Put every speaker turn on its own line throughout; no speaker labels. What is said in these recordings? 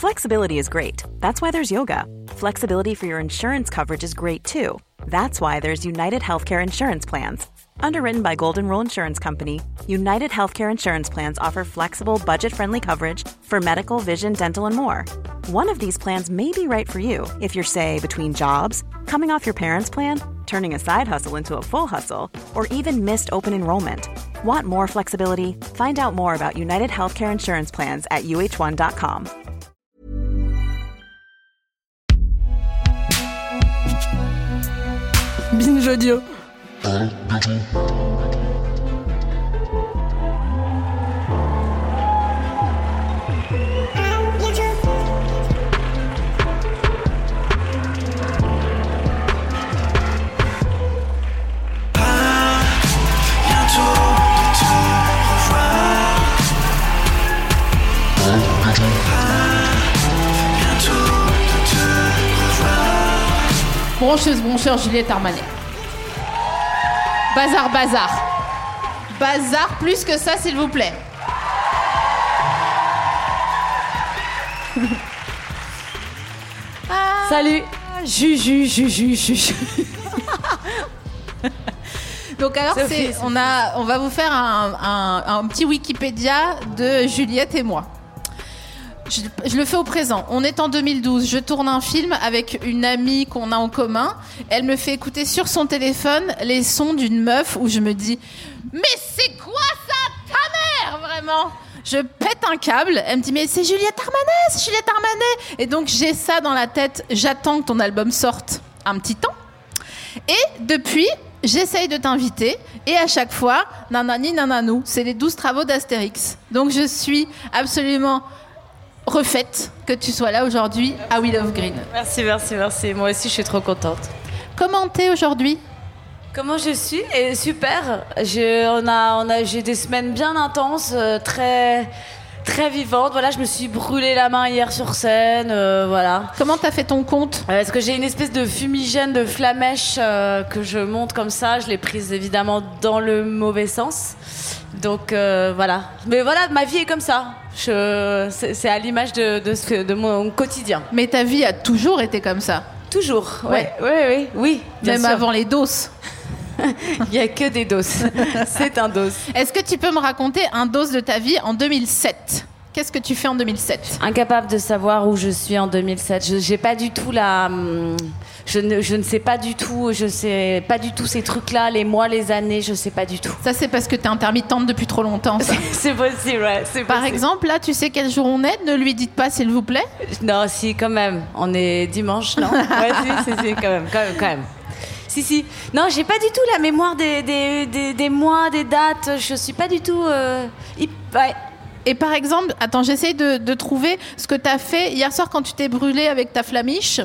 Flexibility is great. That's why there's yoga. Flexibility for your insurance coverage is great too. That's why there's United Healthcare Insurance Plans. Underwritten by Golden Rule Insurance Company, United Healthcare Insurance Plans offer flexible, budget-friendly coverage for medical, vision, dental, and more. One of these plans may be right for you if you're, say, between jobs, coming off your parents' plan, turning a side hustle into a full hustle, or even missed open enrollment. Want more flexibility? Find out more about United Healthcare Insurance Plans at uh1.com.
Binge Audio. Broncheuse, broncheur, Juliette Armanet. Bazar, bazar. Bazar plus que ça, s'il vous plaît.
Salut.
Juju. Donc alors, on va vous faire un petit Wikipédia de Juliette et moi. Je le fais au présent. On est en 2012. Je tourne un film avec une amie qu'on a en commun. Elle me fait écouter sur son téléphone les sons d'une meuf où je me dis « Mais c'est quoi ça, ta mère, vraiment ?» Je pète un câble. Elle me dit « Mais c'est Juliette Armanet !» Et donc, j'ai ça dans la tête. J'attends que ton album sorte un petit temps. Et depuis, j'essaye de t'inviter. Et à chaque fois, nanani nananou. C'est les 12 travaux d'Astérix. Donc, je suis absolument refaite que tu sois là aujourd'hui à We Love Green.
Merci. Moi aussi, je suis trop contente.
Comment t'es aujourd'hui ?
Comment je suis ? Et super. J'ai des semaines bien intenses, très, très vivantes. Voilà, je me suis brûlé la main hier sur scène. Voilà.
Comment t'as fait ton compte ?
Parce que j'ai une espèce de fumigène de flamèche que je monte comme ça. Je l'ai prise évidemment dans le mauvais sens. Donc voilà. Mais voilà, ma vie est comme ça. C'est à l'image de mon quotidien.
Mais ta vie a toujours été comme ça.
Toujours, oui.
Même sûr. Avant les doses.
Il n'y a que des doses. C'est un dose.
Est-ce que tu peux me raconter un dose de ta vie en 2007 ? Qu'est-ce que tu fais en 2007 ?
Incapable de savoir où je suis en 2007. J'ai pas du tout la... Je ne sais pas du tout. Je sais pas du tout ces trucs-là, les mois, les années. Je sais pas du tout.
Ça, c'est parce que t'es intermittente depuis trop longtemps, ça.
C'est possible, ouais.
Par exemple, là, tu sais quel jour on est ? Ne lui dites pas, s'il vous plaît.
Non, si, quand même. On est dimanche, non ? Ouais, si, quand même. Si. Non, j'ai pas du tout la mémoire des mois, des dates. Je suis pas du tout... Ouais.
Et par exemple, attends, j'essaye de trouver ce que tu as fait hier soir quand tu t'es brûlée avec ta flamiche.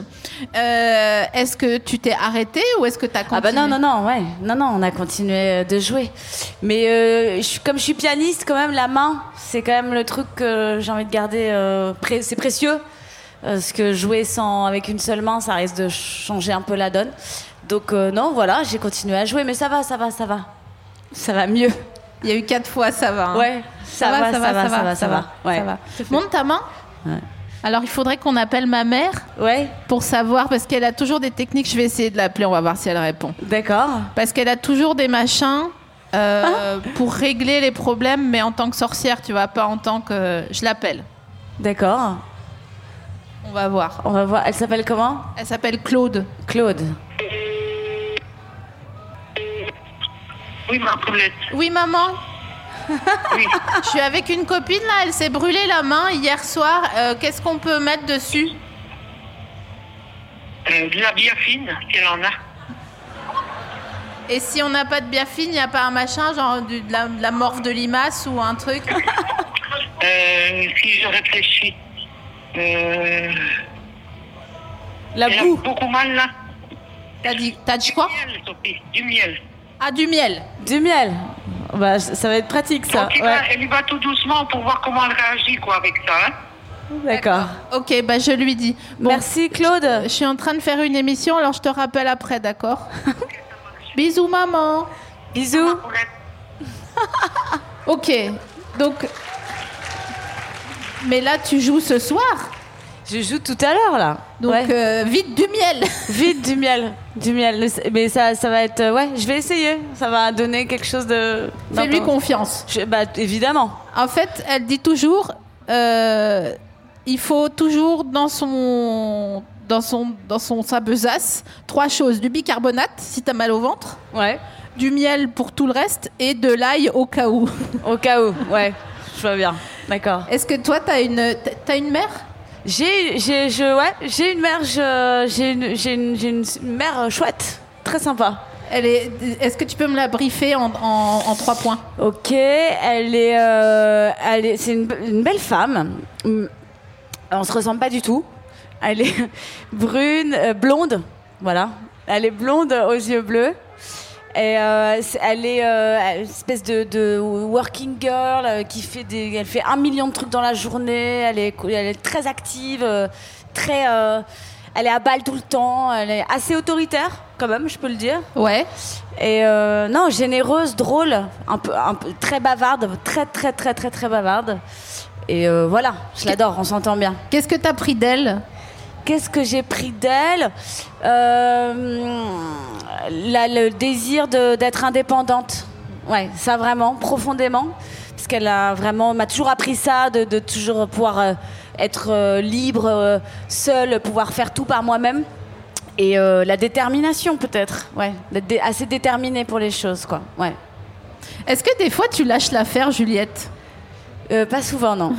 Est-ce que tu t'es arrêtée ou est-ce que tu as continué ?
Ah bah non, on a continué de jouer. Mais comme je suis pianiste, quand même, la main, c'est quand même le truc que j'ai envie de garder. C'est précieux. Parce que jouer avec une seule main, ça risque de changer un peu la donne. Donc non, voilà, j'ai continué à jouer. Mais ça va. Ça va mieux.
Il y a eu 4 fois, ça va. Hein.
Ouais, ça va. Ouais.
Ça va. Monte ta main.
Ouais.
Alors, il faudrait qu'on appelle ma mère pour savoir, parce qu'elle a toujours des techniques. Je vais essayer de l'appeler, on va voir si elle répond.
D'accord.
Parce qu'elle a toujours des machins pour régler les problèmes, mais en tant que sorcière, tu vois, pas en tant que... Je l'appelle.
D'accord.
On va voir.
Elle s'appelle comment ?
Elle s'appelle Claude.
Oui, ma poulette.
Oui, maman.
Oui.
Je suis avec une copine, là, elle s'est brûlée la main hier soir. Qu'est-ce qu'on peut mettre dessus ?
De la biafine, si elle en a.
Et si on n'a pas de biafine, il n'y a pas un machin, genre de la morve de limace ou un truc ?
Si je réfléchis.
La
elle
boue.
a beaucoup mal, là.
T'as dit quoi ?
Du miel, Sophie, du miel.
Ah, du miel.
Du miel. Bah, ça va être pratique, ça.
Donc, elle y va tout doucement pour voir comment elle réagit, quoi, avec ça. Hein.
D'accord.
Ok, bah je lui dis. Bon,
merci, Claude.
Je suis en train de faire une émission, alors je te rappelle après, d'accord ? Bisous, maman.
Bisous.
Ok, donc... Mais là, tu joues ce soir ?
Je joue tout à l'heure, là.
Donc, vite du miel.
Vite du miel. Du miel. Mais ça va être... je vais essayer. Ça va donner quelque chose de...
Fais-lui confiance.
Évidemment.
En fait, elle dit toujours... il faut toujours dans sa besace 3 choses. Du bicarbonate, si t'as mal au ventre.
Ouais.
Du miel pour tout le reste. Et de l'ail au cas où.
Au cas où, ouais. Je vois bien. D'accord.
Est-ce que toi, t'as une mère ?
J'ai une mère, j'ai une mère chouette, très sympa.
Est-ce que tu peux me la briefer en 3 points ?
Ok, c'est une belle femme. On se ressemble pas du tout. Elle est brune, blonde, voilà. Elle est blonde aux yeux bleus. Et elle est une espèce de working girl elle fait 1 million de trucs dans la journée. Elle est très active, elle est à balle tout le temps. Elle est assez autoritaire, quand même, je peux le dire.
Ouais.
Et non, généreuse, drôle, un peu très bavarde, très bavarde. Et voilà, je l'adore, on s'entend bien.
Qu'est-ce que t'as pris d'elle ?
Qu'est-ce que j'ai pris d'elle ? Le désir d'être indépendante. Ouais, ça vraiment, profondément. Parce qu'elle m'a toujours appris ça, de toujours pouvoir être libre, seule, pouvoir faire tout par moi-même. Et la détermination, peut-être. Ouais, d'être assez déterminée pour les choses, quoi. Ouais.
Est-ce que des fois, tu lâches l'affaire, Juliette ?
Pas souvent, non.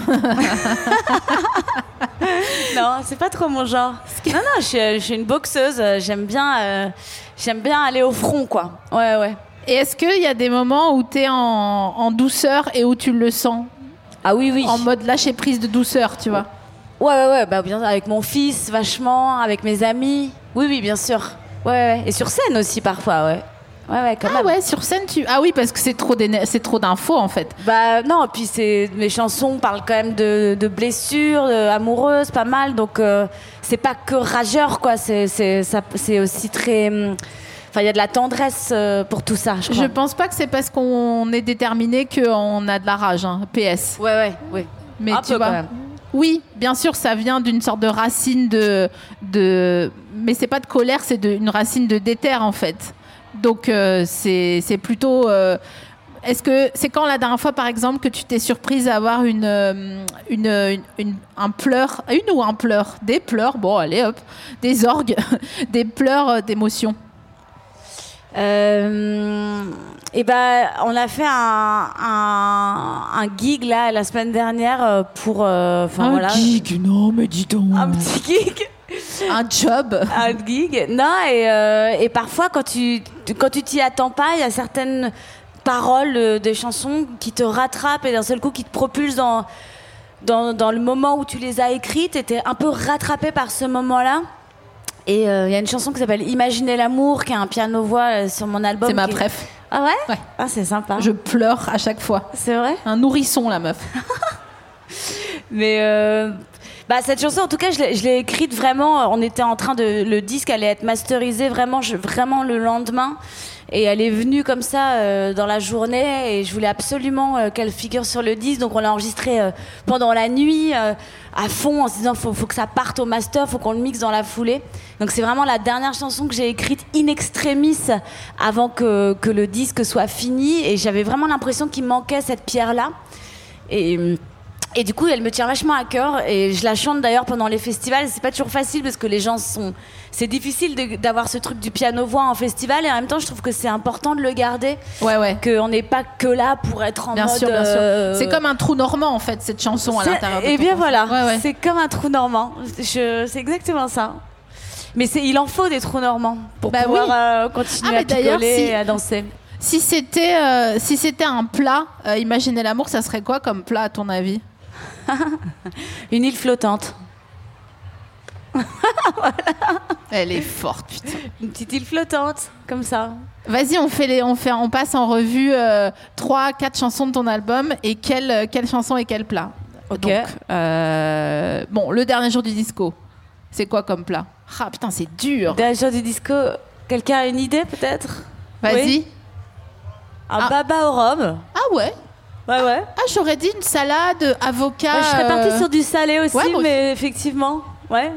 Non, c'est pas trop mon genre. Non, je suis une boxeuse. J'aime bien aller au front, quoi. Ouais.
Et est-ce qu'il y a des moments où t'es en douceur et où tu le sens ?
Ah oui.
En mode lâcher prise de douceur, tu vois ?
Ouais. Bah, bien, avec mon fils, vachement, avec mes amis. Oui, bien sûr. Ouais. Et sur scène aussi, parfois, ouais. Ouais, quand même.
Ouais, sur scène, Ah oui, parce que c'est trop d'infos, en fait.
Bah non, puis mes chansons parlent quand même de blessures, amoureuses, pas mal. Donc, c'est pas que rageur, quoi. C'est aussi très... Enfin, il y a de la tendresse pour tout ça, je crois.
Je pense pas que c'est parce qu'on est déterminé qu'on a de la rage, hein. PS.
Ouais.
Mais
un
tu
peu,
vois...
quand même.
Oui, bien sûr, ça vient d'une sorte de racine mais c'est pas de colère, c'est une racine de déter, en fait. Donc c'est plutôt... Est-ce que c'est quand la dernière fois, par exemple, que tu t'es surprise à avoir un pleur, des pleurs, bon allez hop, des orgues, des pleurs d'émotion?
Et on a fait un gig là la semaine dernière pour
gig, non mais dis donc.
Un petit gig.
Un job.
Un gig. Non, et parfois, quand tu t'y attends pas, il y a certaines paroles des chansons qui te rattrapent et d'un seul coup qui te propulsent dans le moment où tu les as écrites, et t'es un peu rattrapé par ce moment-là. Et il y a une chanson qui s'appelle Imaginez l'amour, qui a un piano-voix sur mon album.
C'est ma préf.
Ah ouais?
Ouais.
Ah, c'est sympa.
Je pleure à chaque fois.
C'est vrai?
Un nourrisson, la meuf.
Mais... cette chanson, en tout cas, je l'ai écrite vraiment. On était en train le disque allait être masterisé vraiment le lendemain. Et elle est venue comme ça dans la journée. Et je voulais absolument qu'elle figure sur le disque. Donc on l'a enregistrée pendant la nuit, à fond, en se disant faut que ça parte au master, faut qu'on le mixe dans la foulée. Donc c'est vraiment la dernière chanson que j'ai écrite in extremis avant que le disque soit fini. Et j'avais vraiment l'impression qu'il manquait cette pierre-là. Et du coup, elle me tient vachement à cœur, et je la chante d'ailleurs pendant les festivals. C'est pas toujours facile parce que les gens c'est difficile d'avoir ce truc du piano-voix en festival, et en même temps, je trouve que c'est important de le garder.
Ouais.
Qu'on n'est pas que là pour être en
bien
mode...
sûr. C'est comme un trou normand, en fait, cette chanson à l'intérieur de
Et bien voilà,
ouais.
C'est comme un trou normand. C'est exactement ça. Mais il en faut des trous normands pour pouvoir continuer à picoler et à danser.
Si c'était un plat, imaginez l'amour, ça serait quoi comme plat à ton avis?
Une île flottante.
Voilà. Elle est forte, putain.
Une petite île flottante, comme ça.
Vas-y, on passe en revue 3-4 chansons de ton album, et quelle chanson et quel plat.
Ok.
Donc, le dernier jour du disco, c'est quoi comme plat? Ah putain, c'est dur.
Dernier jour du disco, quelqu'un a une idée peut-être?
Vas-y.
Oui. Un baba au rhum.
Ah ouais.
Ouais.
Ah, j'aurais dit une salade, avocat.
Je serais partie sur du salé aussi,
ouais,
mais effectivement. Ouais.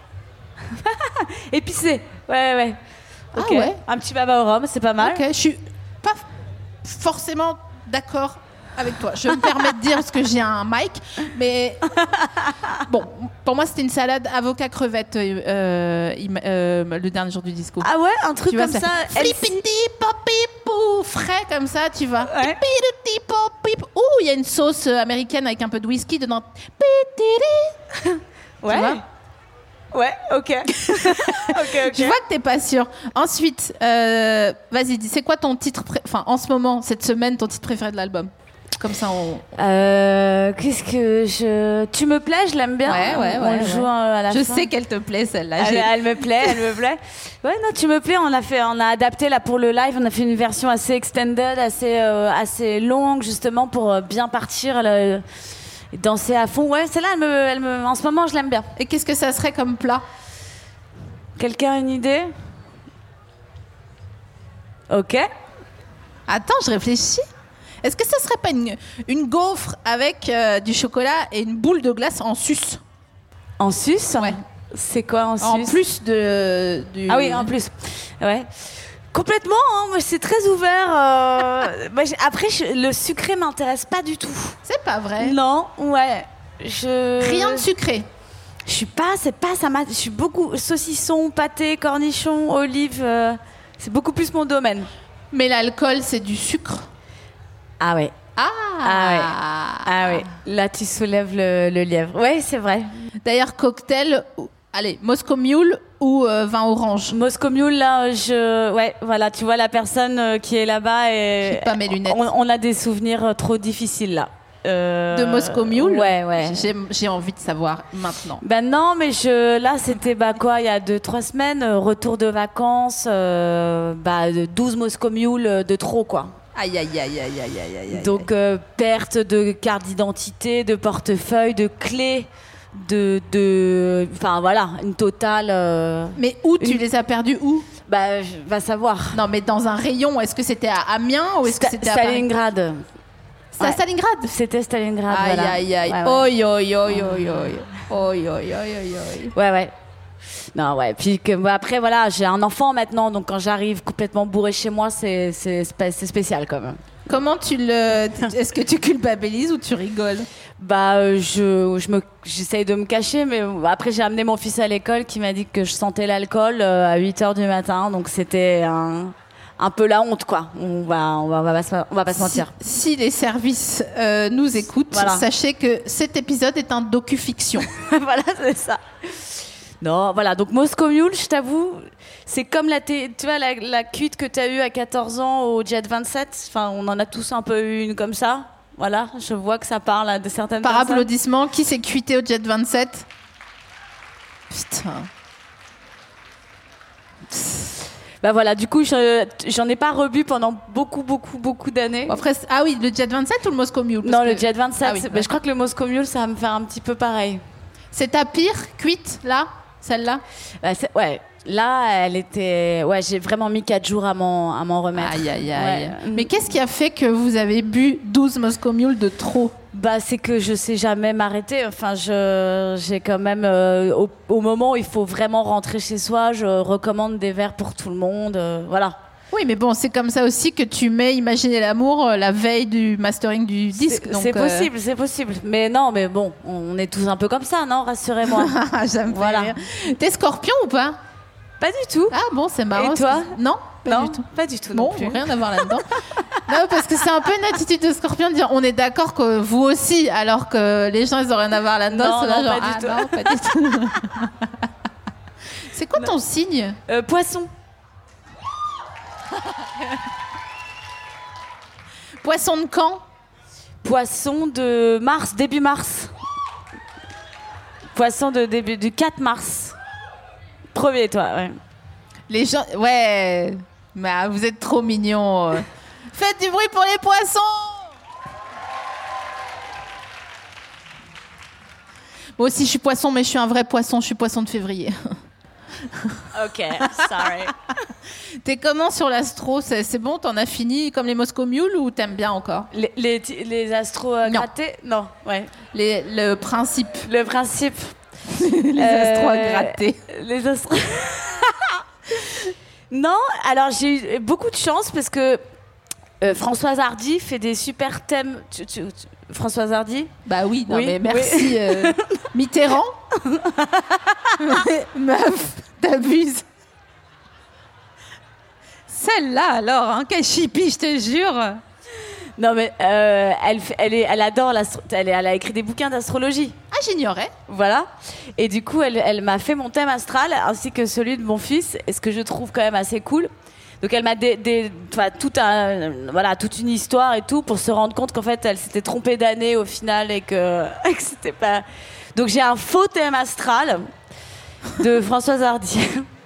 Épicé. Ouais. Ok.
Ah ouais.
Un petit baba au rhum, c'est pas mal.
Ok, je suis pas forcément d'accord avec toi. Je me permets de dire parce que j'ai un mic, mais bon, pour moi c'était une salade avocat crevette le dernier jour du disco.
Ah ouais, un truc
Tu vois,
comme ça.
Flippity poppy pou, frais comme ça, tu vois.
Ouais.
Pipiti poppy pou. Ouh, il y a une sauce américaine avec un peu de whisky dedans. Tu
Ouais.
vois.
Ouais, ok. ok.
Je vois que t'es pas sûre. Ensuite, vas-y, dis, c'est quoi ton titre en ce moment, cette semaine, ton titre préféré de l'album? Comme ça,
Qu'est-ce que tu me plais, je l'aime bien. On le joue à la fin.
Je sais qu'elle te plaît, celle-là.
Elle me plaît. Ouais, non, tu me plais. On a adapté là pour le live. On a fait une version assez extended, assez longue, justement pour bien partir. Danser à fond. Ouais, celle-là, en ce moment, je l'aime bien.
Et qu'est-ce que ça serait comme plat?
Quelqu'un a une idée? Ok.
Attends, je réfléchis. Est-ce que ça serait pas une gaufre avec du chocolat et une boule de glace en sus?
En sus?
Ouais.
C'est quoi en sus?
En plus du...
Ah oui, en plus. Ouais. Complètement, hein. Moi, c'est très ouvert. Après, le sucré m'intéresse pas du tout.
C'est pas vrai.
Non, ouais.
Rien de sucré.
Je suis pas, je suis beaucoup saucisson, pâté, cornichon, olive. C'est beaucoup plus mon domaine.
Mais l'alcool, c'est du sucre.
Ah ouais. Ah ouais. Là, tu soulèves le lièvre. Ouais, c'est vrai.
D'ailleurs, cocktail, allez, Moscow Mule ou vin orange?
Moscow Mule, là, ouais, voilà, tu vois la personne qui est là-bas et...
J'ai pas mes lunettes.
On a des souvenirs trop difficiles, là.
De Moscow Mule?
Ouais.
J'ai envie de savoir maintenant.
Ben non, mais là, c'était il y a 2-3 semaines, retour de vacances, 12 Moscow Mule de trop, quoi.
Aïe.
Donc, perte de carte d'identité, de portefeuille, de clés, enfin voilà, une totale.
Mais où tu les as perdus où?
Va savoir.
Non, mais dans un rayon. Est-ce que c'était à Amiens ou est-ce que c'était à
Stalingrad?
C'est à Stalingrad?
C'était Stalingrad.
Aïe.
Ouais. Non, ouais. Puis après, voilà, j'ai un enfant maintenant, donc quand j'arrive complètement bourré chez moi, c'est spécial quand même.
Comment est-ce que tu culpabilises ou tu rigoles?
J'essaye de me cacher, mais après j'ai amené mon fils à l'école qui m'a dit que je sentais l'alcool à 8h du matin, donc c'était un peu la honte, quoi. On va pas se mentir.
Si les services nous écoutent,
voilà.
Sachez que cet épisode est un docu-fiction.
Voilà, c'est ça. Non, voilà, donc Moscow Mule, je t'avoue, c'est comme tu vois, la cuite que tu as eue à 14 ans au Jet 27. Enfin, on en a tous un peu eu une comme ça. Voilà, je vois que ça parle à de certaines
Par
personnes.
applaudissement, qui s'est cuité au Jet 27? Putain.
Voilà, du coup, j'en ai pas rebu pendant beaucoup d'années.
Après, oui, le Jet 27 ou le Moscow Mule?
Non, le Jet 27.
Oui,
je crois que le Moscow Mule, ça va me faire un petit peu pareil.
C'est ta pire cuite, là? Celle-là?
Ouais. Là, elle était... Ouais, j'ai vraiment mis 4 jours à m'en remettre.
Aïe.
Ouais.
Mais qu'est-ce qui a fait que vous avez bu 12 Moscow Mule de trop?
C'est que je sais jamais m'arrêter. Enfin, j'ai quand même... au moment où il faut vraiment rentrer chez soi, je recommande des verres pour tout le monde. Voilà.
Oui, mais bon, c'est comme ça aussi que tu mets Imaginer l'amour la veille du mastering du disque.
C'est possible. Mais non, mais bon, on est tous un peu comme ça, non? Rassurez-moi.
J'aime voilà. T'es Scorpion ou pas?
Pas du tout.
Ah bon, c'est marrant.
Et toi?
Non,
pas du tout.
Bon,
non plus.
Rien à voir là-dedans. Non, parce que c'est un peu une attitude de Scorpion de dire on est d'accord que vous aussi, alors que les gens ils ont rien à voir là-dedans.
Non,
pas du tout. C'est quoi ton signe?
Poisson.
Poisson de quand?
Poisson de mars, début mars. Poisson du 4 mars. Premier, toi, ouais.
Les gens, ouais. Mais vous êtes trop mignons. Faites du bruit pour les poissons. Moi aussi, je suis poisson, mais je suis un vrai poisson. Je suis poisson de février.
Ok, sorry.
T'es comment sur l'astro? C'est bon, t'en as fini comme les Moscow Mule ou t'aimes bien encore?
Les astros grattés? Non, ouais.
Le principe.
Le principe.
Les astros à gratter.
Les astros. Non, alors j'ai eu beaucoup de chance parce que Françoise Hardy fait des super thèmes. Françoise Hardy ?
Bah oui, non
Oui,
mais merci. Mitterrand. Meuf, t'abuses. Celle-là alors, hein, quelle chipie, je te jure.
Non mais elle adore elle a écrit des bouquins d'astrologie.
Ah, j'ignorais.
Voilà. Et du coup, elle m'a fait mon thème astral ainsi que celui de mon fils, et ce que je trouve quand même assez cool. Donc elle m'a toute une histoire et tout pour se rendre compte qu'en fait elle s'était trompée d'année au final et que c'était pas. Donc j'ai un faux thème astral de Françoise Hardy.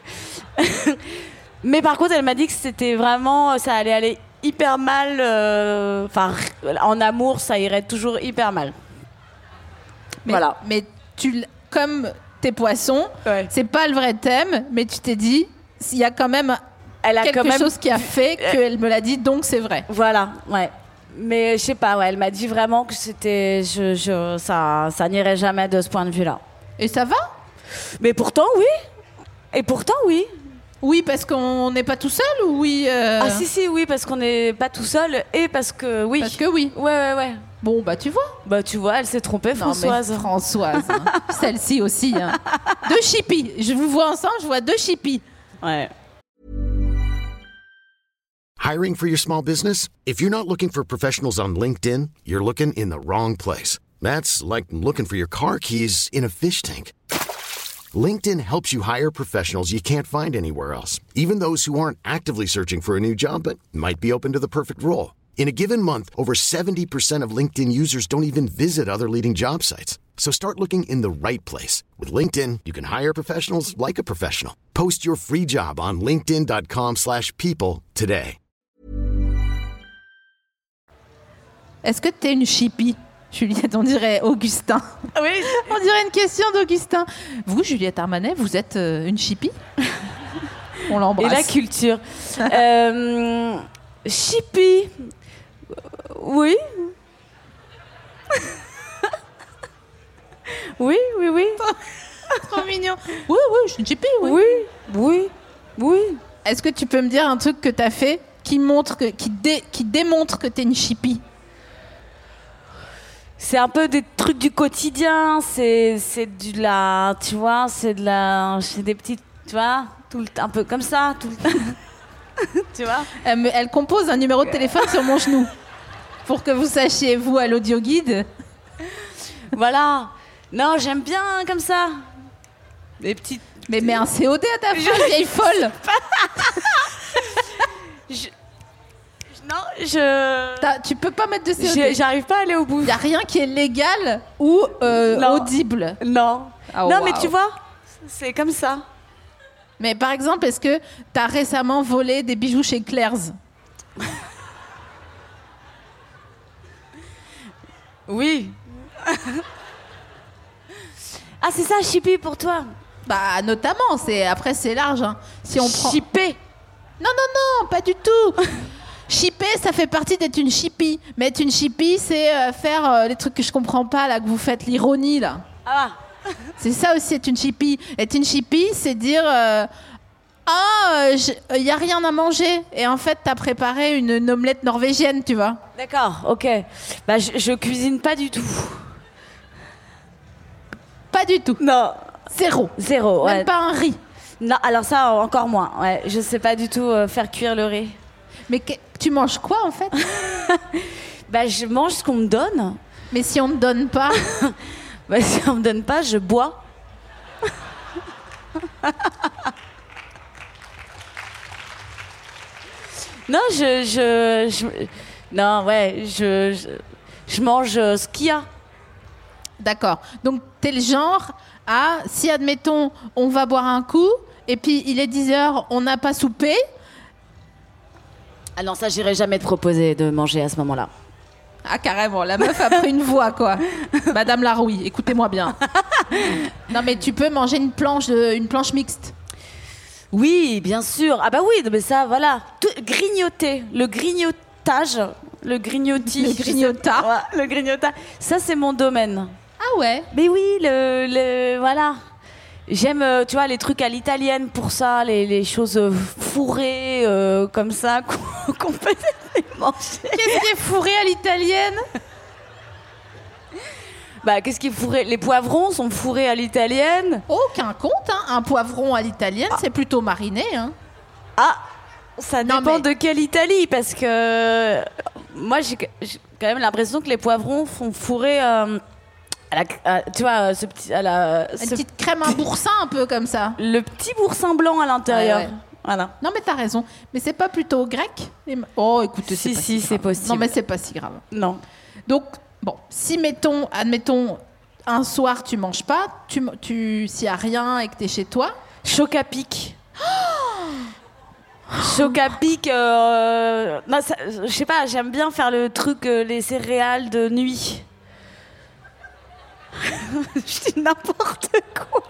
Mais par contre elle m'a dit que c'était vraiment ça allait aller hyper mal. En amour ça irait toujours hyper mal. Voilà.
Mais comme tes poissons,
Ouais.
c'est pas le vrai thème, mais tu t'es dit, il y a quand même quelque chose qui a fait qu'elle me l'a dit, donc c'est vrai.
Voilà, ouais. Mais je sais pas, ouais, elle m'a dit vraiment que c'était, ça n'irait jamais de ce point de vue-là.
Et ça va ?
Mais pourtant, oui. Et pourtant, oui.
Oui, parce qu'on n'est pas tout seul ou oui
Ah si, oui, parce qu'on n'est pas tout seul et parce que oui.
Parce que oui.
Ouais.
Bon, bah tu vois.
Bah tu vois, elle s'est trompée, Françoise.
Non, mais Françoise. Hein. Celle-ci aussi. Hein. 2 chippies. Je vous vois ensemble, je vois 2 chippies.
Ouais.
Hiring for your small business? If you're not looking for professionals on LinkedIn, you're looking in the wrong place. That's like looking for your car keys in a fish tank. LinkedIn helps you hire professionals you can't find anywhere else, even those who aren't actively searching for a new job but might be open to the perfect role. In a given month, over 70% of LinkedIn users don't even visit other leading job sites. So start looking in the right place. With LinkedIn, you can hire professionals like a professional. Post your free job on linkedin.com/people today.
Est-ce que t'es une chippie, Juliette? On dirait Augustin.
Oui.
On dirait une question d'Augustin. Vous, Juliette Armanet, vous êtes une chippie? On l'embrasse.
Et la culture. Chippie. Oui. Oui.
Trop mignon. Oui, je suis une chippie,
Oui.
Est-ce que tu peux me dire un truc que t'as fait qui démontre que t'es une chippie?
C'est un peu des trucs du quotidien, c'est des petites, tu vois, un peu comme ça, tout le temps. Tu vois.
Elle compose un numéro de téléphone sur mon genou pour que vous sachiez, vous, à l'audio guide.
Voilà. Non, j'aime bien comme ça. Des petites.
Mais mets un COD à ta fille, vieille folle. Tu peux pas mettre de COD.
J'arrive pas à aller au bout.
Il y a rien qui est légal ou audible.
Non.
Oh,
non,
wow.
mais tu vois, c'est comme ça.
Mais par exemple, est-ce que t'as récemment volé des bijoux chez Claire's?
Oui. Ah, c'est ça, chippie pour toi?
Bah, notamment. Après, c'est large. Hein. Si on prend...
Chipper.
Non, pas du tout. Shipper, ça fait partie d'être une chippie. Mais être une chippie, c'est faire les trucs que je comprends pas, là, que vous faites, l'ironie, là.
Ah.
C'est ça aussi, être une chippie. Être une chippie, c'est dire il y a rien à manger. Et en fait, t'as préparé une omelette norvégienne, tu vois.
D'accord, ok. Bah, je cuisine pas du tout.
Pas du tout.
Non. Zéro, ouais.
Même pas un riz.
Non, alors ça, encore moins. Ouais, je sais pas du tout faire cuire le riz.
Mais tu manges quoi, en fait?
Bah, je mange ce qu'on me donne.
Mais si on ne donne pas...
Bah, si on me donne pas, je bois. Non, je mange ce qu'il y a.
D'accord. Donc, t'es le genre à, si admettons, on va boire un coup, et puis il est 10h, on n'a pas soupé.
Ah non, ça, j'irai jamais te proposer de manger à ce moment-là.
Ah, carrément, la meuf a pris une voix, quoi. Madame Larouille, écoutez-moi bien. Non, mais tu peux manger une planche mixte.
Oui, bien sûr. Ah bah oui, mais ça, voilà. Grignoter, le grignotage, le grignotis.
Le grignota.
Le grignota. Ça, c'est mon domaine.
Ah ouais.
Mais oui, voilà. J'aime, tu vois, les trucs à l'italienne pour ça, les choses fourrées comme ça qu'on peut manger.
Qu'est-ce qui est fourré à l'italienne?
Bah, qu'est-ce qui est fourré? Les poivrons sont fourrés à l'italienne.
Aucun compte, hein. Un poivron à l'italienne, c'est plutôt mariné, hein.
Ah, ça dépend de quelle Italie, parce que moi j'ai quand même l'impression que les poivrons font fourrer tu vois, une
petite crème, un boursin un peu comme ça.
Le petit boursin blanc à l'intérieur. Ouais. Voilà.
Non mais t'as raison. Mais c'est pas plutôt grec? Oh, écoute,
c'est possible.
Non mais c'est pas si grave.
Non.
Donc bon, si admettons, un soir tu manges pas, s'il y a rien et que t'es chez toi.
Choc à pic. Choc à pic. Je sais pas, j'aime bien faire le truc les céréales de nuit. Je dis n'importe quoi.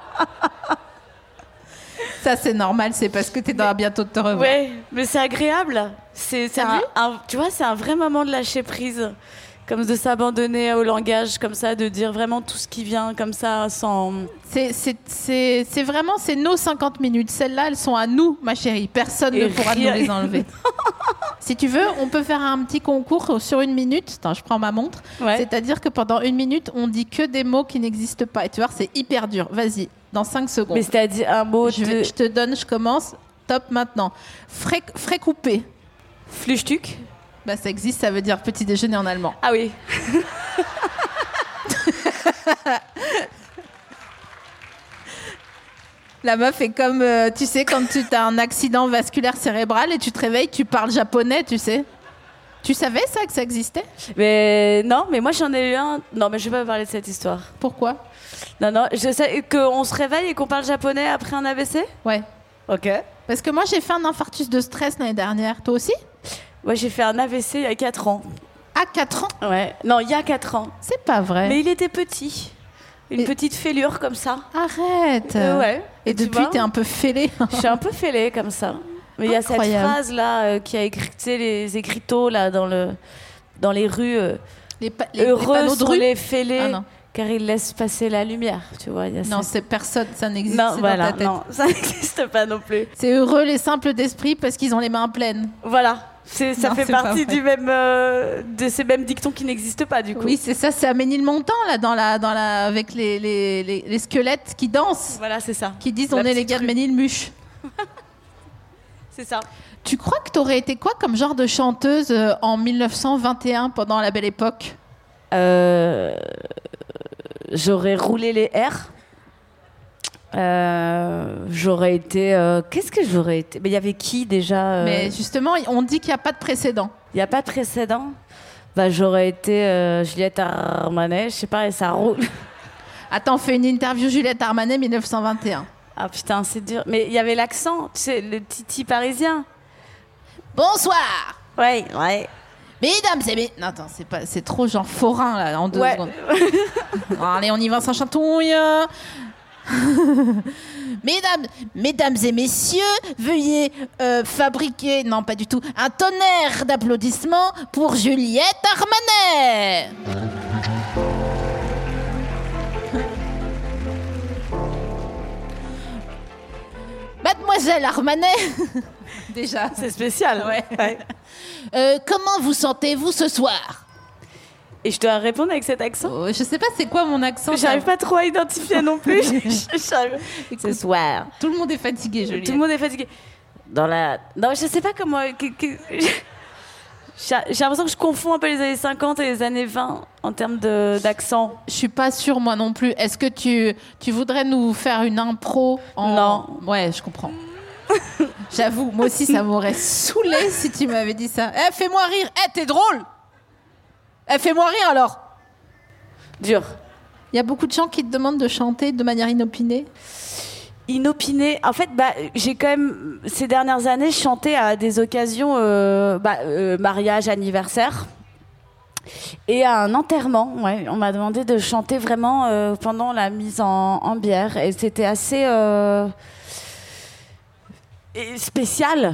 Ça c'est normal, c'est parce que t'es bientôt de te revoir.
Ouais, mais c'est agréable. Tu vois, c'est un vrai moment de lâcher prise, comme de s'abandonner au langage, comme ça, de dire vraiment tout ce qui vient comme ça, sans.
C'est vraiment, c'est nos 50 minutes. Celles-là, elles sont à nous, ma chérie. Personne ne pourra nous les enlever. Si tu veux, on peut faire un petit concours sur 1 minute. Attends, je prends ma montre. Ouais. C'est-à-dire que pendant 1 minute, on dit que des mots qui n'existent pas. Et tu vois, c'est hyper dur. Vas-y, dans 5 secondes.
Mais c'est-à-dire un mot
je te donne, je commence. Top maintenant. Frais coupé.
Flüchtuk.
Bah, ça existe, ça veut dire petit déjeuner en allemand.
Ah oui.
La meuf est comme, tu sais, quand tu as un accident vasculaire cérébral et tu te réveilles, tu parles japonais, tu sais. Tu savais ça, que ça existait?
Mais non, mais moi j'en ai eu un. Non, mais je vais pas parler de cette histoire.
Pourquoi?
Non, je sais qu'on se réveille et qu'on parle japonais après un AVC?
Ouais.
Ok.
Parce que moi j'ai fait un infarctus de stress l'année dernière. Toi aussi?
Ouais, j'ai fait un AVC il y a 4 ans.
À 4 ans?
Ouais. Non, il y a 4 ans.
C'est pas vrai.
Mais il était petit. Une petite fêlure comme ça.
Arrête.
Ouais.
Et depuis, t'es un peu fêlée.
Je suis un peu fêlée comme ça. Mais il y a cette phrase-là qui a écrit, tu sais, les écriteaux là, dans les rues. Heureux sont rue. Les fêlés, car ils laissent passer la lumière. Tu vois,
non, c'est personne, ça n'existe pas.
Voilà,
dans ta tête.
Non, ça n'existe pas non plus.
C'est heureux les simples d'esprit parce qu'ils ont les mains pleines.
Voilà. Ça fait partie de ces mêmes dictons qui n'existent pas du coup.
Oui, c'est ça, c'est Aménil-Montan là, avec les squelettes qui dansent.
Voilà, c'est ça.
Qui disent on est les gars de Ménilmuche.
C'est ça.
Tu crois que t'aurais été quoi comme genre de chanteuse en 1921 pendant la Belle Époque?
J'aurais roulé les airs. J'aurais été. Qu'est-ce que j'aurais été? Mais il y avait qui déjà
Mais justement, on dit qu'il n'y a pas de précédent.
Il n'y a pas de précédent. Bah, j'aurais été Juliette Armanet. Je sais pas, et ça roule.
Attends, fais une interview Juliette Armanet 1921.
Ah putain, c'est dur. Mais il y avait l'accent, tu sais, le titi parisien.
Bonsoir.
Ouais.
Mesdames et messieurs... Non, attends, c'est trop genre forain là, en 2 secondes. Bon, allez, on y va sans chatouille. Mesdames et messieurs, veuillez fabriquer, non pas du tout, un tonnerre d'applaudissements pour Juliette Armanet. Mademoiselle Armanet. Déjà.
C'est spécial.
Ouais. Comment vous sentez-vous ce soir?
Et je dois répondre avec cet accent.
Je sais pas c'est quoi mon accent.
J'arrive pas trop à identifier non plus. Ce soir.
Tout le monde est fatigué, Juliette.
Tout le monde est fatigué. Non, je sais pas comment... J'ai l'impression que je confonds un peu les années 50 et les années 20 en termes d'accent.
Je suis pas sûre, moi non plus. Est-ce que tu voudrais nous faire une impro
Non.
Ouais, je comprends. J'avoue, moi aussi, ça m'aurait saoulé si tu m'avais dit ça. Fais-moi rire. T'es drôle. Fais-moi rire, alors.
Dur.
Il y a beaucoup de gens qui te demandent de chanter de manière inopinée.
Inopinée. En fait, j'ai quand même, ces dernières années, chanté à des occasions, mariage, anniversaire. Et à un enterrement, ouais, on m'a demandé de chanter vraiment pendant la mise en bière. Et c'était assez spécial.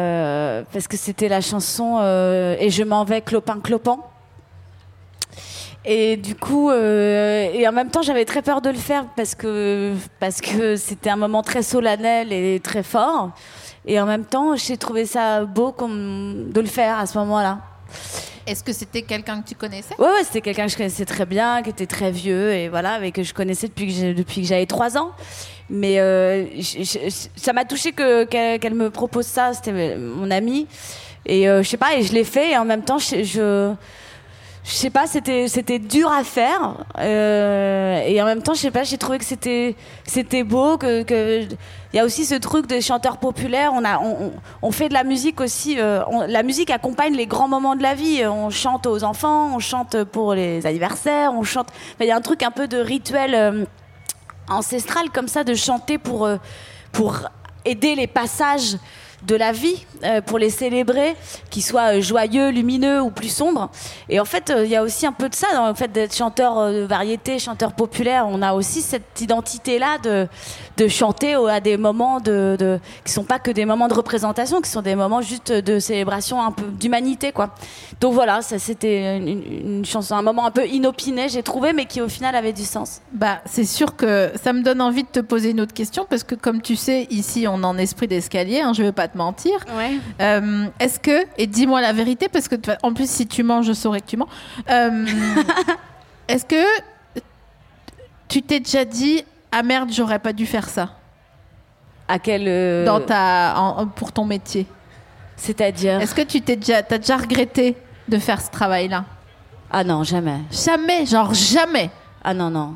Parce que c'était la chanson Et je m'en vais clopin clopin. Et du coup, et en même temps, j'avais très peur de le faire parce que c'était un moment très solennel et très fort. Et en même temps, j'ai trouvé ça beau de le faire à ce moment-là.
Est-ce que c'était quelqu'un que tu connaissais ?
Ouais, c'était quelqu'un que je connaissais très bien, qui était très vieux, et voilà, et que je connaissais depuis que j'avais 3 ans. Mais ça m'a touchée qu'elle me propose ça. C'était mon amie. Et je sais pas, et je l'ai fait. Et en même temps, je sais pas, c'était dur à faire. Et en même temps, je sais pas, j'ai trouvé que c'était beau. Il y a aussi ce truc des chanteurs populaires. On fait de la musique aussi. La musique accompagne les grands moments de la vie. On chante aux enfants, on chante pour les anniversaires, on chante. Il y a un truc un peu de rituel ancestral comme ça, de chanter pour aider les passages de la vie, pour les célébrer, qu'ils soient joyeux, lumineux ou plus sombres. Et en fait, il y a aussi un peu de ça, dans le fait d'être chanteur de variété, chanteur populaire. On a aussi cette identité-là de chanter à des moments qui sont pas que des moments de représentation, qui sont des moments juste de célébration, un peu d'humanité, quoi. Donc voilà, ça, c'était une chanson, un moment un peu inopiné, j'ai trouvé, mais qui au final avait du sens.
Bah, c'est sûr que ça me donne envie de te poser une autre question, parce que comme tu sais, ici, on est en esprit d'escalier, hein, je vais pas te mentir.
Ouais.
Est-ce que, et dis-moi la vérité, parce que en plus, si tu mens, je saurais que tu mens. Est-ce que tu t'es déjà dit, ah merde, j'aurais pas dû faire ça
À quel
pour ton métier?
C'est-à-dire?
Est-ce que t'as déjà regretté de faire ce travail-là?
Ah non, jamais.
Jamais, genre jamais.
Ah non. Non.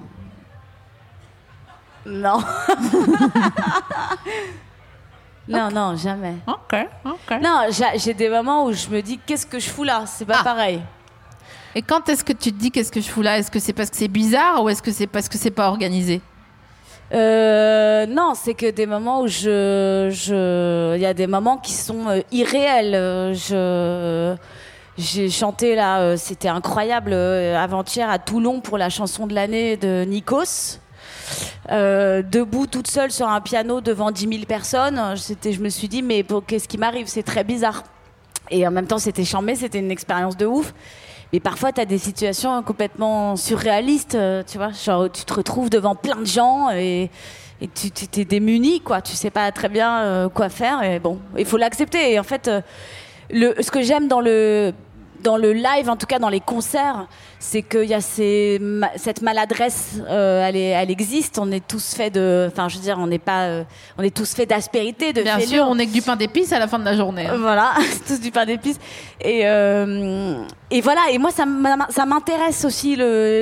Non, jamais.
Ok.
Non, j'ai des moments où je me dis, qu'est-ce que je fous là? C'est pas pareil.
Et quand est-ce que tu te dis, qu'est-ce que je fous là? Est-ce que c'est parce que c'est bizarre ou est-ce que c'est parce que c'est pas organisé?
Non, c'est que des moments où il y a des moments qui sont irréels. J'ai chanté là, c'était incroyable, avant-hier à Toulon pour la chanson de l'année de Nikos. Debout toute seule sur un piano devant 10 000 personnes, je me suis dit mais qu'est-ce qui m'arrive, c'est très bizarre. Et en même temps c'était chambé, c'était une expérience de ouf. Mais parfois t'as des situations complètement surréalistes, tu vois, genre tu te retrouves devant plein de gens et tu t'es démuni, quoi, tu sais pas très bien quoi faire, et bon, il faut l'accepter. Et en fait ce que j'aime dans le live, en tout cas dans les concerts, c'est qu'il y a cette maladresse, elle existe. On est tous faits on est tous faits d'aspérité, de
bien
fêlure.
sûr, on est que du pain d'épices à la fin de la journée.
Voilà, tous du pain d'épices. Et voilà. Et moi, ça m'intéresse aussi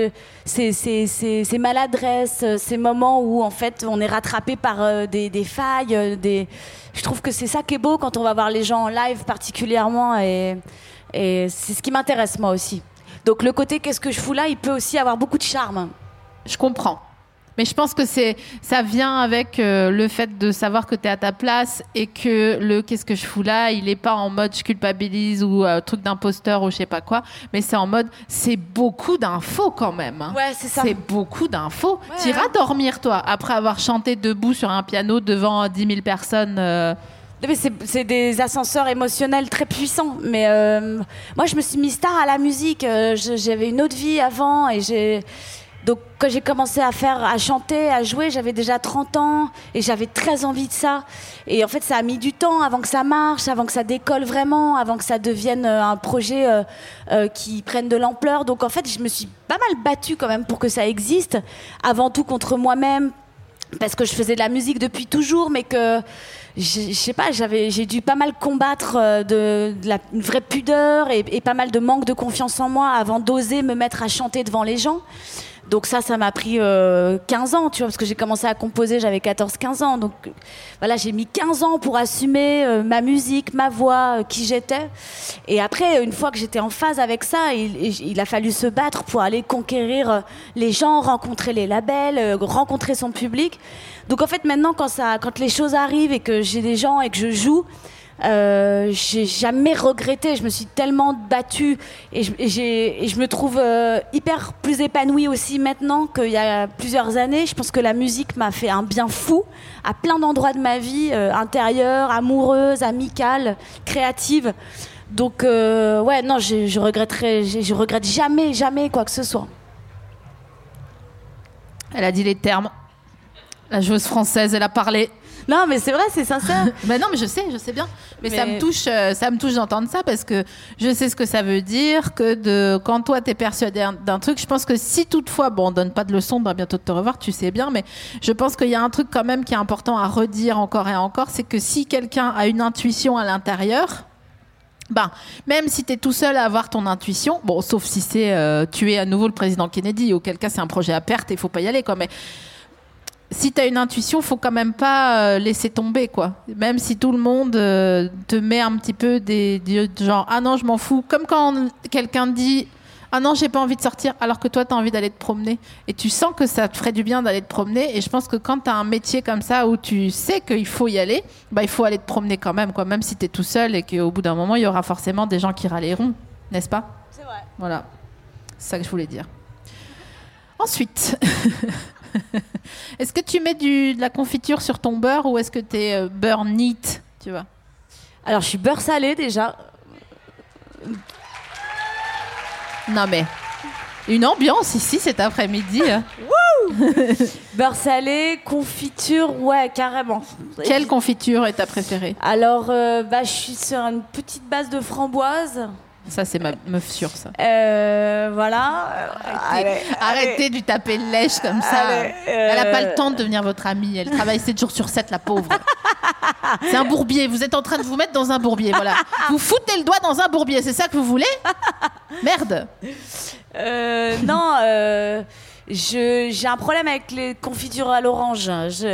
ces maladresses, ces moments où en fait on est rattrapé par des failles. Je trouve que c'est ça qui est beau quand on va voir les gens en live particulièrement. Et c'est ce qui m'intéresse moi aussi. Donc le côté qu'est-ce que je fous là, il peut aussi avoir beaucoup de charme.
Je comprends. Mais je pense que ça vient avec le fait de savoir que tu es à ta place et que le qu'est-ce que je fous là, il est pas en mode je culpabilise ou truc d'imposteur ou je sais pas quoi, mais c'est en mode c'est beaucoup d'infos quand même. Hein.
Ouais, c'est ça.
C'est beaucoup d'infos.
Ouais.
T'iras dormir toi après avoir chanté debout sur un piano devant 10 000 personnes.
Mais c'est des ascenseurs émotionnels très puissants. Mais moi, je me suis mise tard à la musique. J'avais une autre vie avant. Donc, quand j'ai commencé à chanter, à jouer, j'avais déjà 30 ans. Et j'avais très envie de ça. Et en fait, ça a mis du temps avant que ça marche, avant que ça décolle vraiment, avant que ça devienne un projet qui prenne de l'ampleur. Donc, en fait, je me suis pas mal battue quand même pour que ça existe. Avant tout contre moi-même. Parce que je faisais de la musique depuis toujours, mais que... Je sais pas, j'ai dû pas mal combattre une vraie pudeur et pas mal de manque de confiance en moi avant d'oser me mettre à chanter devant les gens. Donc ça m'a pris 15 ans, tu vois, parce que j'ai commencé à composer, j'avais 14-15 ans. Donc voilà, j'ai mis 15 ans pour assumer ma musique, ma voix, qui j'étais. Et après, une fois que j'étais en phase avec ça, il a fallu se battre pour aller conquérir les gens, rencontrer les labels, rencontrer son public. Donc en fait, maintenant, quand les choses arrivent et que j'ai des gens et que je joue, j'ai jamais regretté. Je me suis tellement battue et je me trouve hyper plus épanouie aussi maintenant qu'il y a plusieurs années. Je pense que la musique m'a fait un bien fou à plein d'endroits de ma vie, intérieure, amoureuse, amicale, créative. Donc, ouais, non, je regrette jamais quoi que ce soit.
Elle a dit les termes. La joueuse française, elle a parlé.
Non, mais c'est vrai, c'est sincère.
Ben non, mais je sais bien. Mais ça me touche d'entendre ça parce que je sais ce que ça veut dire que quand toi t'es persuadé d'un truc, je pense que si toutefois, bon, on donne pas de leçons, on va bientôt te revoir, tu sais bien, mais je pense qu'il y a un truc quand même qui est important à redire encore et encore, c'est que si quelqu'un a une intuition à l'intérieur, même si tu es tout seul à avoir ton intuition, bon, sauf si c'est tuer à nouveau le président Kennedy, auquel cas c'est un projet à perte et il faut pas y aller, quoi, mais si tu as une intuition, faut quand même pas laisser tomber, quoi. Même si tout le monde te met un petit peu des genre ah non, je m'en fous. Comme quand quelqu'un dit ah non, j'ai pas envie de sortir, alors que toi tu as envie d'aller te promener et tu sens que ça te ferait du bien d'aller te promener. Et je pense que quand tu as un métier comme ça où tu sais qu'il faut y aller, il faut aller te promener quand même, quoi. Même si tu es tout seul et qu'au bout d'un moment, il y aura forcément des gens qui râleront, n'est-ce pas?
C'est vrai.
Voilà, c'est ça que je voulais dire. Ensuite. Est-ce que tu mets de la confiture sur ton beurre ou est-ce que tu es beurre neat, tu vois?
Alors, je suis beurre salé déjà.
Non mais, une ambiance ici cet après-midi.
Beurre salé, confiture, ouais, carrément.
Quelle confiture est ta préférée?
Alors, je suis sur une petite base de framboise.
Ça, c'est ma meuf sûre, ça.
Voilà.
Arrêtez de lui taper le lèche comme ça. Elle n'a pas le temps de devenir votre amie. Elle travaille 7 jours sur 7, la pauvre. C'est un bourbier. Vous êtes en train de vous mettre dans un bourbier. Voilà. Vous foutez le doigt dans un bourbier. C'est ça que vous voulez? Merde.
Non, j'ai un problème avec les confitures à l'orange.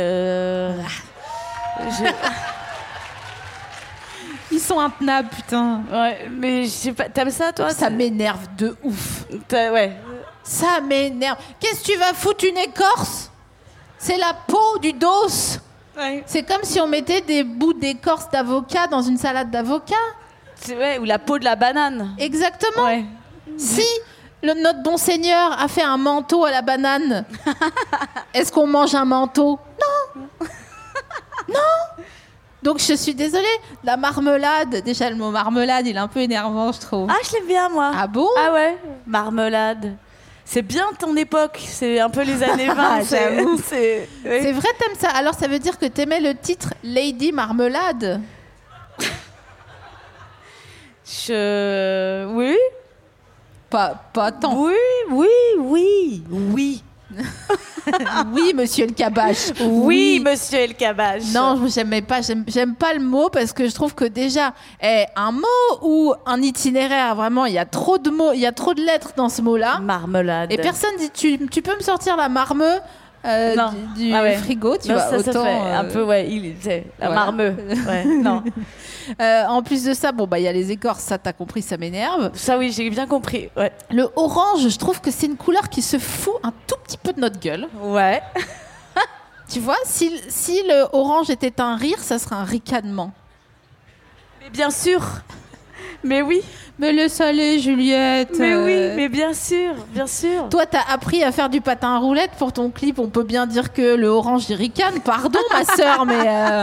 Ils sont intenables, putain.
Ouais, mais je sais pas. T'aimes ça, toi?
Ça m'énerve de ouf.
Ouais.
Ça m'énerve. Qu'est-ce que tu vas foutre une écorce? C'est la peau du dos.
Ouais.
C'est comme si on mettait des bouts d'écorce d'avocat dans une salade d'avocat.
Ouais, ou la peau de la banane.
Exactement.
Ouais.
Si notre bon Seigneur a fait un manteau à la banane, est-ce qu'on mange un manteau? Non. Non. Donc je suis désolée, la marmelade, déjà le mot marmelade, il est un peu énervant, je trouve.
Ah, je l'aime bien, moi.
Ah bon?
Ah ouais, marmelade. C'est bien ton époque, c'est un peu les années 20,
j'avoue.
Oui.
C'est vrai, t'aimes ça? Alors ça veut dire que t'aimais le titre Lady Marmelade?
Oui.
Pas tant.
Oui.
Oui, monsieur le Cabache.
Oui, monsieur El Kabbach.
Non, j'aime pas le mot parce que je trouve que déjà, un mot ou un itinéraire, vraiment, il y a trop de mots, il y a trop de lettres dans ce mot-là.
Marmelade.
Et personne dit, tu peux me sortir la marmeux du frigo, tu vois.
Ça
autant,
se fait un peu, la marmeux. Ouais, non.
En plus de ça, il y a les écorces, ça t'as compris, ça m'énerve.
Ça oui, j'ai bien compris. Ouais.
Le orange, je trouve que c'est une couleur qui se fout un tout petit peu de notre gueule.
Ouais.
Tu vois, si le orange était un rire, ça serait un ricanement.
Mais bien sûr. Mais oui.
Mais le salé, Juliette.
Mais oui, mais bien sûr.
Toi, t'as appris à faire du patin à roulettes pour ton clip. On peut bien dire que le orange, il ricane. Pardon, ma sœur, mais...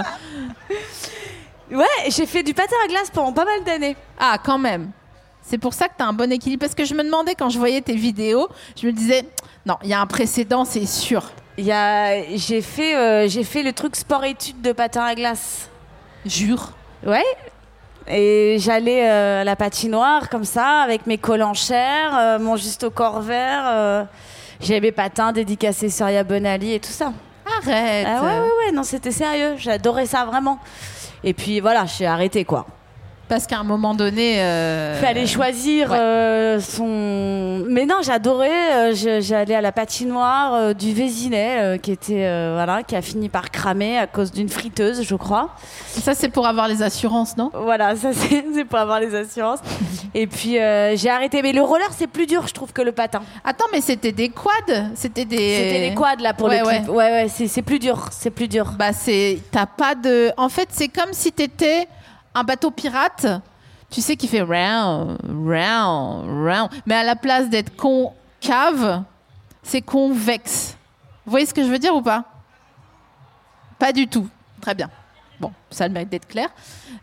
Ouais, j'ai fait du patin à glace pendant pas mal d'années.
Ah, quand même. C'est pour ça que t'as un bon équilibre. Parce que je me demandais, quand je voyais tes vidéos, je me disais, non, il y a un précédent, c'est sûr.
J'ai fait le truc sport-études de patin à glace.
Jure.
Ouais. Et j'allais à la patinoire comme ça, avec mes collants en chair, mon juste au corps vert. J'avais mes patins dédicacés Soria Bonali et tout ça.
Arrête.
Ah ouais, non, c'était sérieux. J'adorais ça vraiment. Et puis voilà, j'ai arrêté quoi.
Parce qu'à un moment donné...
Fallait choisir son... Mais non, j'adorais. J'allais à la patinoire du Vésinet, qui a fini par cramer à cause d'une friteuse, je crois.
Ça, c'est pour avoir les assurances, non?
Voilà, ça c'est pour avoir les assurances. Et puis j'ai arrêté. Mais le roller, c'est plus dur, je trouve, que le patin.
Attends, mais c'était des quads? C'était des
quads, là, pour le clip. Ouais, c'est plus dur. C'est plus dur.
T'as pas de... En fait, c'est comme si t'étais... un bateau pirate, tu sais, qui fait round, round, round. Mais à la place d'être concave, c'est convexe. Vous voyez ce que je veux dire ou pas? Pas du tout. Très bien. Bon, ça a le mérite d'être clair.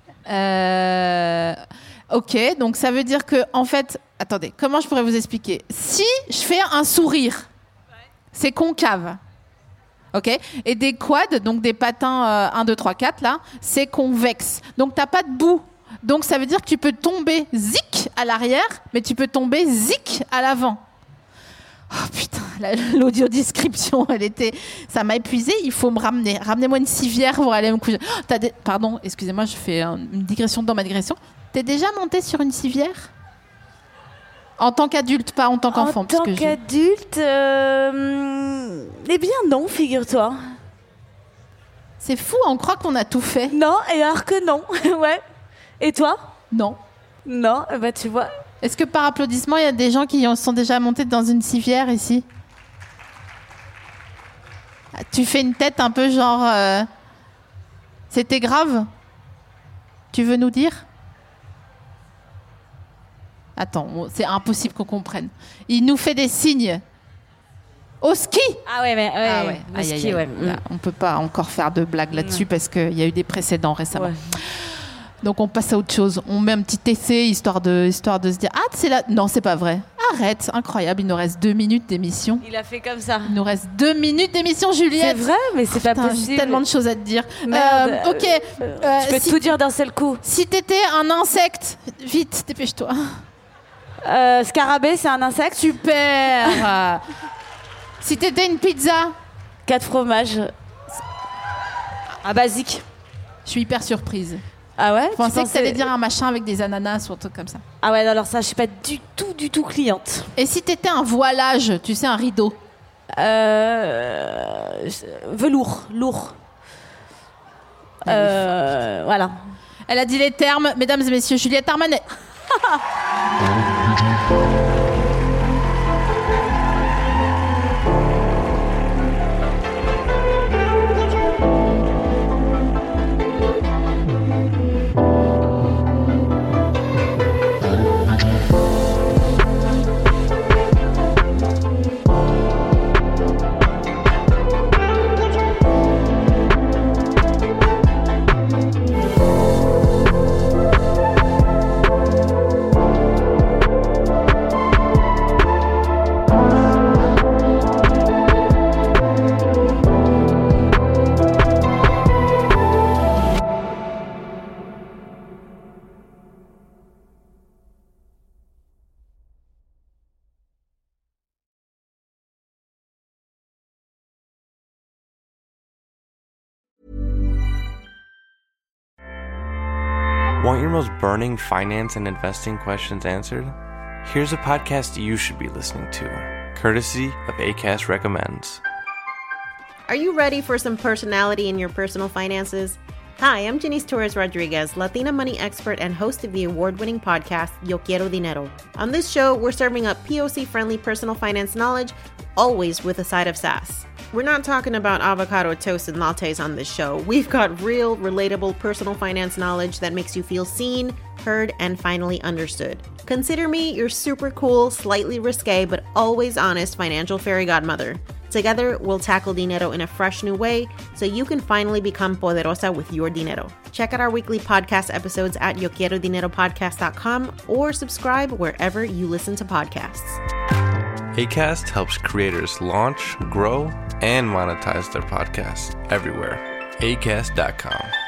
Ok, donc ça veut dire que, en fait, attendez, comment je pourrais vous expliquer ? Si je fais un sourire, c'est concave. Ok ? Et des quads, donc des patins 1, 2, 3, 4, là, c'est convexe. Donc t'as pas de bout. Donc ça veut dire que tu peux tomber zic à l'arrière, mais tu peux tomber zic à l'avant. Oh putain, l'audio-description, ça m'a épuisée, il faut me ramener. Ramenez-moi une civière pour aller me coucher. Pardon, excusez-moi, je fais une digression dans ma digression. T'es déjà monté sur une civière ? En tant qu'adulte, pas en tant qu'enfant.
En tant qu'adulte, eh bien non, figure-toi.
C'est fou, on croit qu'on a tout fait.
Non, et alors que non, ouais. Et toi ?
Non.
Non, bah tu vois.
Est-ce que par applaudissement, il y a des gens qui sont déjà montés dans une civière ici ? Tu fais une tête un peu genre... C'était grave ? Tu veux nous dire ? Attends, c'est impossible qu'on comprenne. Il nous fait des signes. Au ski ?
Ah ouais, mais
Au ski, ouais. Là, on peut pas encore faire de blagues là-dessus parce qu'il y a eu des précédents récemment. Ouais. Donc on passe à autre chose. On met un petit essai histoire de se dire c'est là. Non, c'est pas vrai. Arrête, incroyable. Il nous reste 2 minutes d'émission.
Il a fait comme ça.
Il nous reste 2 minutes d'émission, Juliette.
C'est vrai, mais c'est pas possible.
J'ai tellement de choses à te dire. Ok.
Tu peux tout dire d'un seul coup.
Si t'étais un insecte, vite, dépêche-toi.
Scarabée, c'est un insecte.
Super. Si t'étais une pizza.
4 fromages. Basique.
Je suis hyper surprise.
Ah ouais ?
Je pensais que t'allais dire un machin avec des ananas ou un truc comme ça.
Ah ouais, alors ça, je suis pas du tout cliente.
Et si t'étais un voilage, tu sais, un rideau ?
Velours, lourd. Voilà.
Elle a dit les termes, mesdames et messieurs, Juliette Armanet.
Want your most burning finance and investing questions answered? Here's a podcast you should be listening to, courtesy of Acast Recommends.
Are you ready for some personality in your personal finances? Hi, I'm Janice Torres Rodriguez, Latina money expert and host of the award-winning podcast, Yo Quiero Dinero. On this show, we're serving up POC-friendly personal finance knowledge, always with a side of sass. We're not talking about avocado toast and lattes on this show. We've got real, relatable personal finance knowledge that makes you feel seen, heard, and finally understood. Consider me your super cool, slightly risque, but always honest financial fairy godmother. Together, we'll tackle dinero in a fresh new way so you can finally become poderosa with your dinero. Check out our weekly podcast episodes at yoquierodineropodcast.com or subscribe wherever you listen to podcasts.
Acast helps creators launch, grow, and monetize their podcasts everywhere. Acast.com.